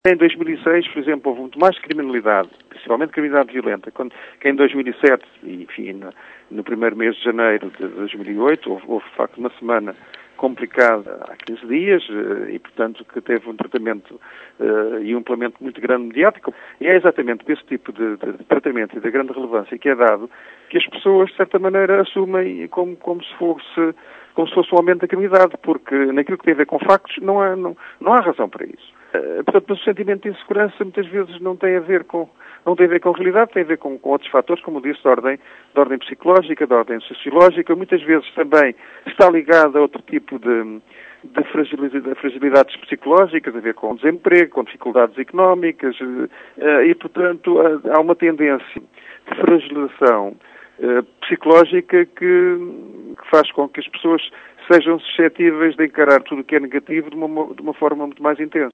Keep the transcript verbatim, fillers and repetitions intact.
Em dois mil e seis, por exemplo, houve muito mais criminalidade, principalmente criminalidade violenta, quando, que em dois mil e sete, e, enfim, no, no primeiro mês de janeiro de dois mil e oito, houve, houve de facto uma semana complicada há quinze dias e, portanto, que teve um tratamento uh, e um implemento muito grande mediático. E é exatamente por esse tipo de, de, de tratamento e da grande relevância que é dado que as pessoas, de certa maneira, assumem como, como se fosse como se fosse um aumento da criminalidade, porque naquilo que tem a ver com factos não há, não, não há razão para isso. Uh, portanto, mas o sentimento de insegurança muitas vezes não tem a ver com, não tem a ver com a realidade, tem a ver com, com outros fatores, como disse, de ordem, de ordem psicológica, de ordem sociológica, muitas vezes também está ligado a outro tipo de, de fragilidades, fragilidades psicológicas, a ver com desemprego, com dificuldades económicas, uh, e, portanto, uh, há uma tendência de fragilização uh, psicológica que, que faz com que as pessoas sejam suscetíveis de encarar tudo o que é negativo de uma, de uma forma muito mais intensa.